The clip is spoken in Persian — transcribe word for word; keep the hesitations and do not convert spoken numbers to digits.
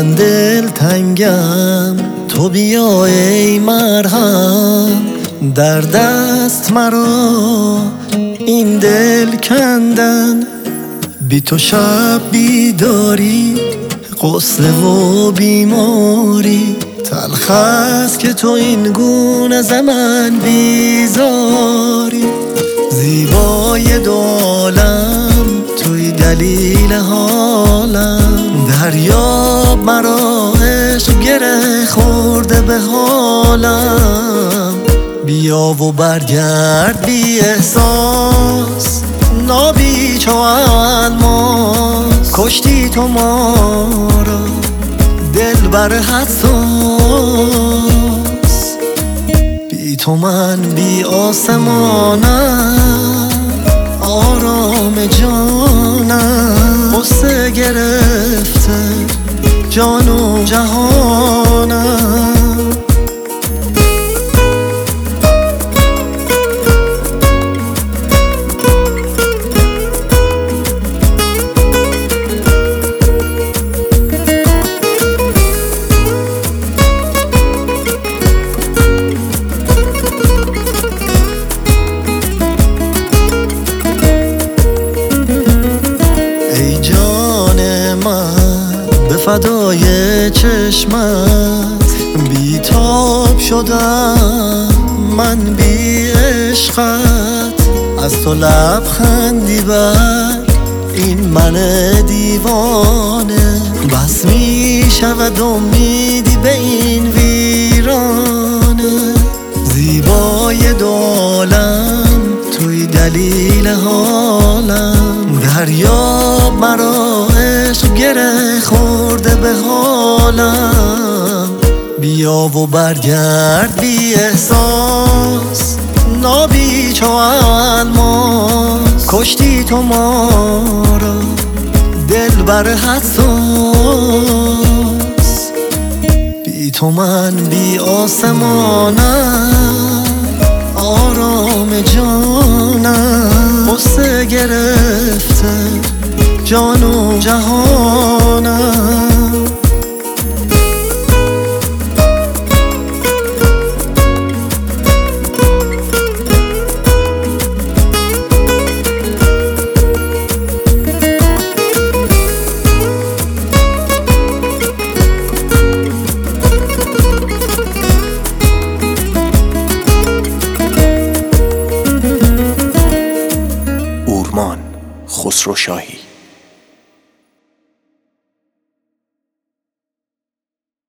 من دل تنگم، تو بیا ای مرهم. در دست مرا این دل کندن، بی تو شب بیداری، غصه و بیماری. تلخ است که تو این گونه ز من بیزاری. زیبای دو عالم توی دلیل حالم، دریاب مرا عشق گره خورده به حالم. بیا و برگرد بی احساس، نابی چو الماس. کشتی تو ما را دلبر حساس، بی تو من بی آسمانم، آرام جانم. غصه گرفته جان و جهانم. فدای چشمت بیتاب شدم من بی عشقت. از تو لبخندی بر این من دیوانه، بس می شود امیدی به این ویرانه. زیبای دو عالم توی دلیل حالم، دریاب مرا عشق گره خورده به حالم. بیا و برگرد بی احساس، نابی چو الماس. کشتی تو ما را دلبر حساس، بی تو من بی آسمانم، آرام جانم. غصه گرفته جان و جهانم. خسرو شاهی.